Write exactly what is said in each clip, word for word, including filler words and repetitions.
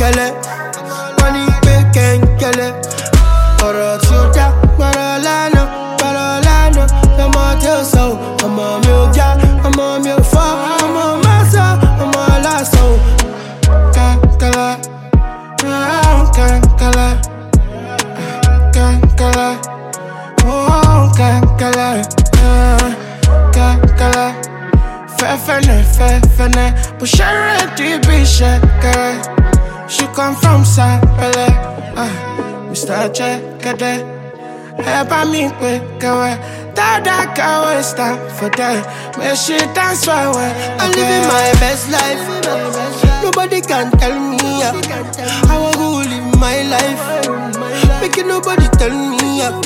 kele. Money pay can kele. Ọ̀rọ̀ tí ó dá, gbọ́dọ̀ lánà, gbọ́dọ̀ lánà. Ọmọ tí ó sọ, ọmọ mi ò já, ọmọ mi ò fọ́, ọmọ máa sọ, ọmọ lásán. Kankala, kankala, kankala, oh kankala, kankala. Fefene, fefene, pushere di bisheke. She come from Sapele, ah, Mister Chekede. Eba mi pe kawe, dada kawe stand for that. May she dance for way. I'm living my best life. Nobody can tell me yeah. How I go live my life. Making nobody tell me yeah.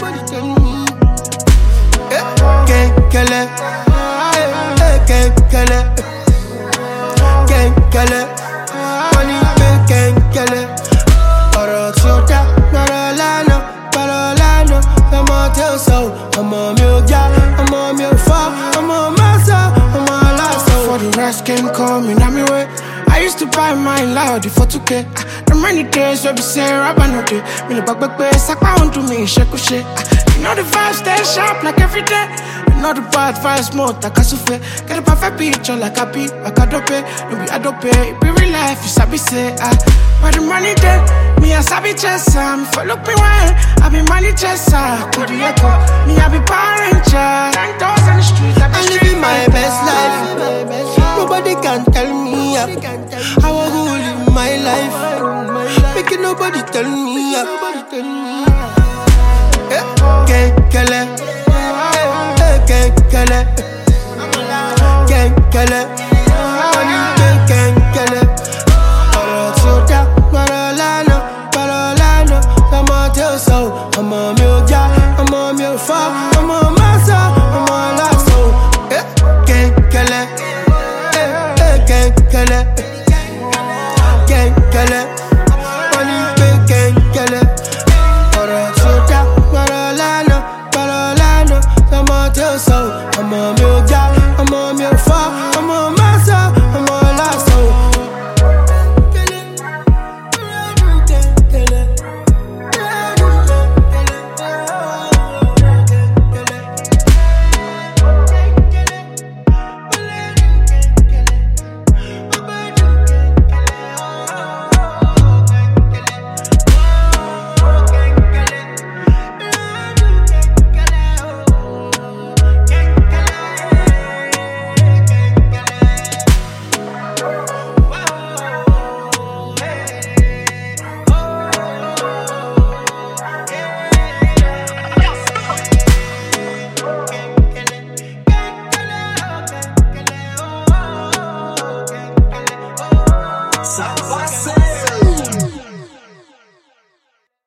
Can't kill it. Can't kill it. Can't kill it. Money can't kill it. Ọ̀rọ̀ tí ó dá, gbọ́dọ̀ lánà, gbọ́dọ̀ lánà. Ọmọ tí ó sọ, ọmọ mi ò já, ọmọ mi ò fọ́, ọmọ máa sọ, ọmọ lásán. For the rest came coming on me way. I used to buy my loud for two K. The many days where we say rubber no day. Me no back back back, sakpa on to me, shake shake. You know the vibe stay sharp like every day. You know the bad vibes more like a souffle. Get a perfect picture like a beat, like a dope. No be a dope, it be real life. You sabi say ah, but the money day, me a sabi chess. Me for look me well, I be money chess. Could you echo? Me I be Power Ranger. Nine doors on the street, I be living my best life. Nobody can tell me yeah. How I go live my life. Making nobody tell me yeah. Can't kill it. Can't kill it. Can't kill it.